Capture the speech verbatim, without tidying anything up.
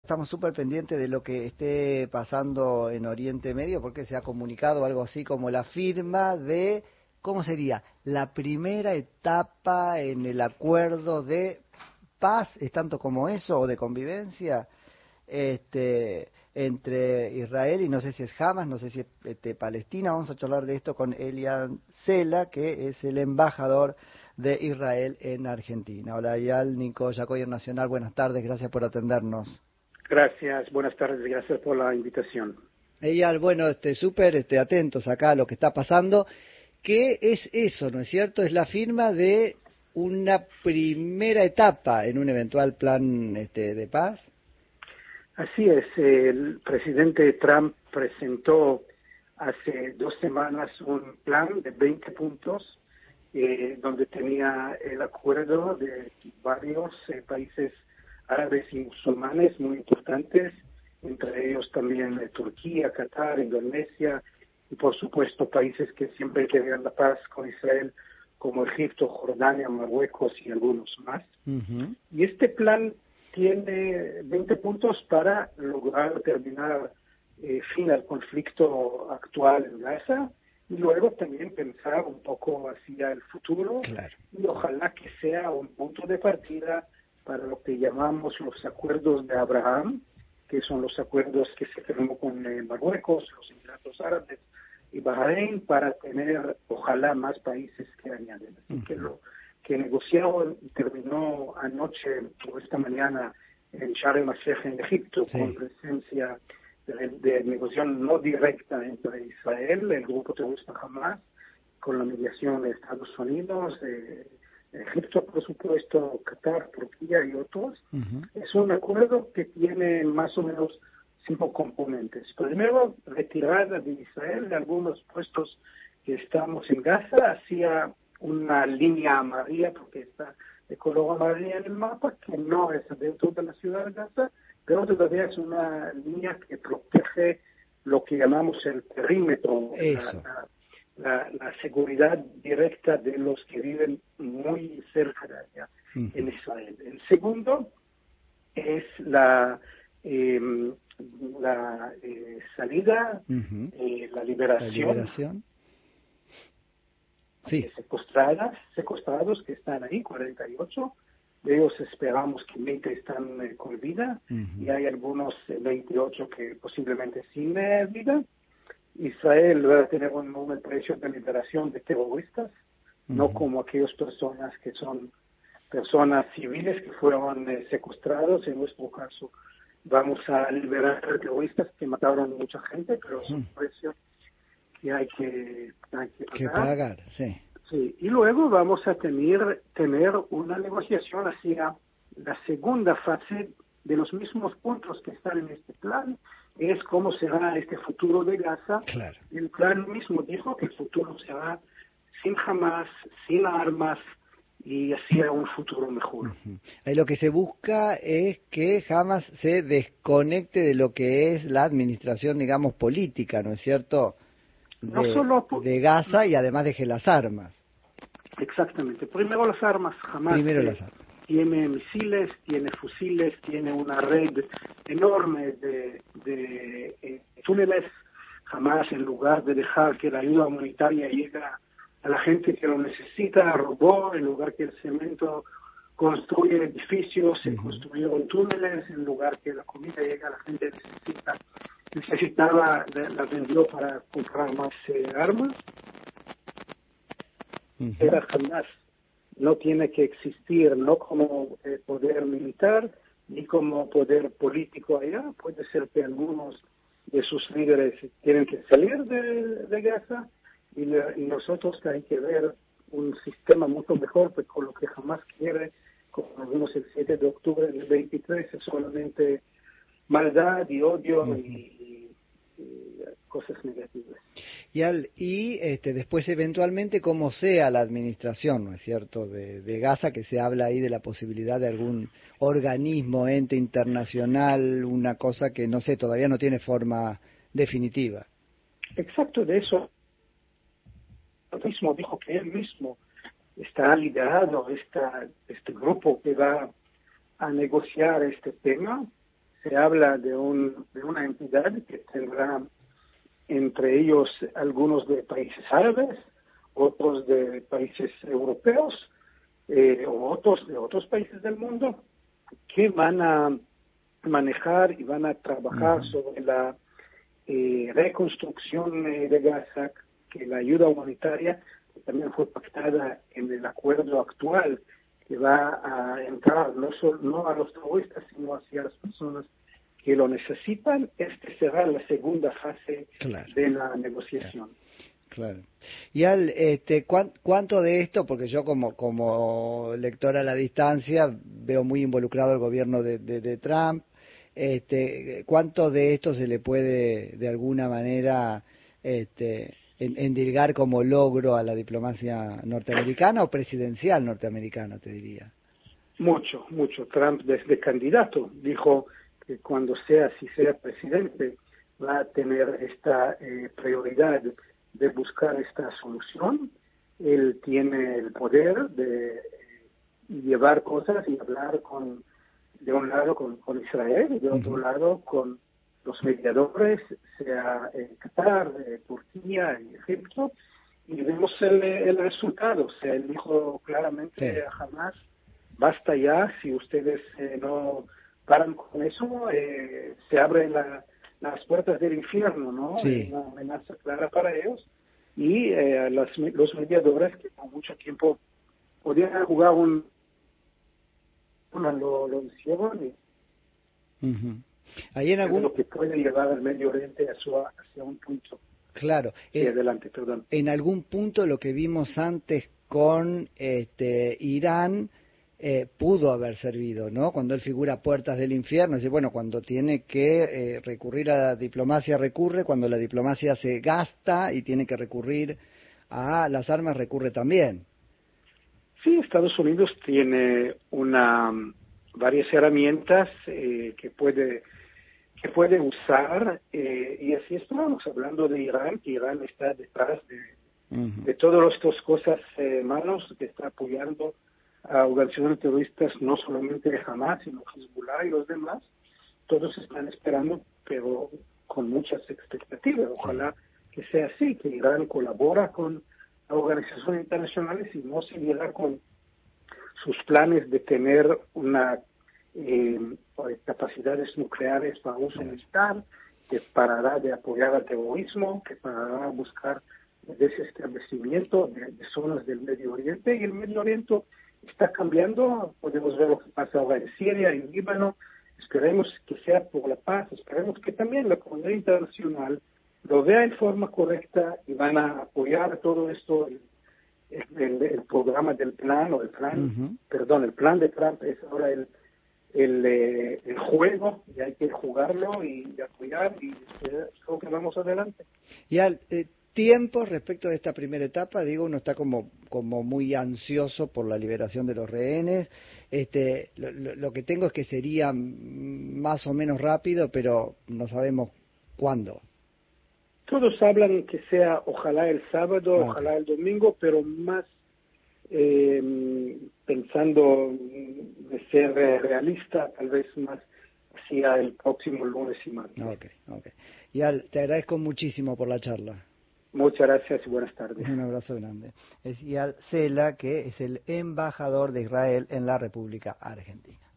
Estamos súper pendientes de lo que esté pasando en Oriente Medio, porque se ha comunicado algo así como la firma de, ¿cómo sería? La primera etapa en el acuerdo de paz, ¿es tanto como eso? ¿O de convivencia? Este, entre Israel y no sé si es Hamas, no sé si es este, Palestina. Vamos a charlar de esto con Elian Sela, que es el embajador de Israel en Argentina. Hola, Eyal, Nico Yacoyer Nacional, buenas tardes, gracias por atendernos. Gracias, buenas tardes, gracias por la invitación. Eyal, bueno, este, súper este, atentos acá a lo que está pasando. ¿Qué es eso, no es cierto? Es la firma de una primera etapa en un eventual plan este, de paz. Así es, el presidente Trump presentó hace dos semanas un plan de veinte puntos eh, donde tenía el acuerdo de varios eh, países árabes y musulmanes muy importantes, entre ellos también eh, Turquía, Qatar, Indonesia y por supuesto países que siempre querían la paz con Israel como Egipto, Jordania, Marruecos y algunos más. Uh-huh. Y este plan tiene veinte puntos para lograr terminar eh, fin al conflicto actual en Gaza y luego también pensar un poco hacia el futuro. Claro. Y ojalá que sea un punto de partida para lo que llamamos los acuerdos de Abraham, que son los acuerdos que se firmó con eh, Marruecos, los Emiratos Árabes y Bahrein para tener ojalá más países que añaden. Así uh-huh. que lo que negociaron y terminó anoche o esta mañana en Sharm el-Sheikh en Egipto, sí. con presencia de, de negociación no directa entre Israel, el grupo terrorista Hamas, con la mediación de Estados Unidos, de Egipto, por supuesto, Qatar, Turquía y otros. Uh-huh. Es un acuerdo que tiene más o menos cinco componentes. Primero, retirada de Israel de algunos puestos que estamos en Gaza hacia una línea amarilla, porque está de color amarillo en el mapa, que no es dentro de la ciudad de Gaza, pero todavía es una línea que protege lo que llamamos el perímetro, la, la, la, la seguridad directa de los que viven muy cerca de allá, uh-huh. en Israel. El segundo es la eh, la eh, salida, uh-huh. eh, la liberación, la liberación. Sí. secuestradas, secuestrados que están ahí, cuarenta y ocho. De ellos esperamos que veinte están eh, con vida, uh-huh. y hay algunos eh, veintiocho que posiblemente sin eh, vida. Israel va a tener un, un precio de liberación de terroristas, uh-huh. no como aquellas personas que son personas civiles que fueron eh, secuestrados. En nuestro caso vamos a liberar terroristas que mataron mucha gente, pero es un uh-huh. precio que hay que, hay que pagar. Que pagar, sí. Sí, y luego vamos a tener, tener una negociación hacia la segunda fase de los mismos puntos que están en este plan, es cómo será este futuro de Gaza. Claro. El plan mismo dijo que el futuro será sin Hamas, sin armas y hacia un futuro mejor. Uh-huh. Ahí lo que se busca es que Hamas se desconecte de lo que es la administración, digamos, política, ¿no es cierto?, De, no solo por, de Gaza, y además deje las armas. Exactamente. Primero las armas. Hamas Primero las armas. Tiene misiles, tiene fusiles, tiene una red enorme de, de eh, túneles. Hamas, en lugar de dejar que la ayuda humanitaria llegue a la gente que lo necesita, robó. En lugar que el cemento construye edificios, se uh-huh. construyeron túneles. En lugar que la comida llegue a la gente que necesita, necesitaba, la vendió para comprar más eh, armas. Uh-huh. Era Hamas. No tiene que existir, no como eh, poder militar, ni como poder político allá. Puede ser que algunos de sus líderes tienen que salir de, de Gaza, y, le, y nosotros hay que ver un sistema mucho mejor, pues con lo que Hamas quiere, como vimos el siete de octubre del veintitrés, es solamente maldad y odio uh-huh. y, y, y cosas negativas. Y, al, y este, después eventualmente como sea la administración, ¿no es cierto?, de, de Gaza, que se habla ahí de la posibilidad de algún organismo, ente internacional, una cosa que no sé, todavía no tiene forma definitiva. Exacto, de eso. Él mismo dijo que él mismo está liderado esta, este grupo que va a negociar este tema. se habla de, un, de una entidad que tendrá entre ellos algunos de países árabes, otros de países europeos, eh, o otros de otros países del mundo, que van a manejar y van a trabajar uh-huh. sobre la eh, reconstrucción eh, de Gaza, que la ayuda humanitaria que también fue pactada en el acuerdo actual, que va a entrar no, solo, no a los terroristas, sino hacia las personas que lo necesitan. Este será la segunda fase claro. de la negociación. Claro. Y al, este, ¿cuán, ¿cuánto de esto, porque yo como como lector a la distancia veo muy involucrado el gobierno de, de, de Trump, este, ¿cuánto de esto se le puede de alguna manera este, endilgar como logro a la diplomacia norteamericana o presidencial norteamericana, te diría? Mucho, mucho. Trump desde candidato dijo que cuando sea, si sea presidente, va a tener esta eh, prioridad de buscar esta solución. Él tiene el poder de llevar cosas y hablar con, de un lado con, con Israel y de otro uh-huh. lado con los mediadores, sea en Qatar, eh, Turquía y Egipto, y vemos el, el resultado. O sea, él dijo claramente sí. a Hamas, basta ya, si ustedes eh, no paran con eso, eh, se abren la, las puertas del infierno, ¿no? Sí. Es una amenaza clara para ellos. Y eh, las, los mediadores que por mucho tiempo podían jugar un... Una, lo, lo hicieron y... Uh-huh. Ahí en algún... lo que puede llevar al Medio Oriente hacia, hacia un punto. Claro. Sí, en, adelante, perdón. En algún punto lo que vimos antes con este, Irán... Eh, pudo haber servido, ¿no? Cuando él figura puertas del infierno, es decir, bueno, cuando tiene que eh, recurrir a la diplomacia recurre, cuando la diplomacia se gasta y tiene que recurrir a las armas recurre también. Sí, Estados Unidos tiene una varias herramientas eh, que puede que puede usar eh, y así estamos hablando de Irán, que Irán está detrás de, uh-huh. de todas estas cosas eh, malas que está apoyando a organizaciones terroristas, no solamente de Hamas, sino Hezbollah y los demás. Todos están esperando, pero con muchas expectativas. Ojalá que sea así, que Irán colabora con organizaciones internacionales y no siguiera con sus planes de tener una eh, capacidades nucleares para uso militar, que parará de apoyar al terrorismo, que parará a buscar desestablecimiento de, de zonas del Medio Oriente. Y el Medio Oriente está cambiando, podemos ver lo que pasa ahora en Siria, en Líbano. Esperemos que sea por la paz, esperemos que también la comunidad internacional lo vea en forma correcta y van a apoyar todo esto, el, el, el programa del plan, o el plan, uh-huh. perdón, el plan de Trump es ahora el, el, eh, el juego, y hay que jugarlo y, y apoyar, y creo que vamos adelante. Y al eh, tiempo respecto de esta primera etapa, digo, uno está como como muy ansioso por la liberación de los rehenes. Este, lo, lo, lo que tengo es que sería más o menos rápido, pero no sabemos cuándo. Todos hablan que sea ojalá el sábado, okay. ojalá el domingo, pero más eh, pensando de ser realista, tal vez más hacia el próximo lunes y martes. Okay, okay. Y Al, te agradezco muchísimo por la charla. Muchas gracias y buenas tardes. Un abrazo grande. Es Eyal Sela, que es el embajador de Israel en la República Argentina.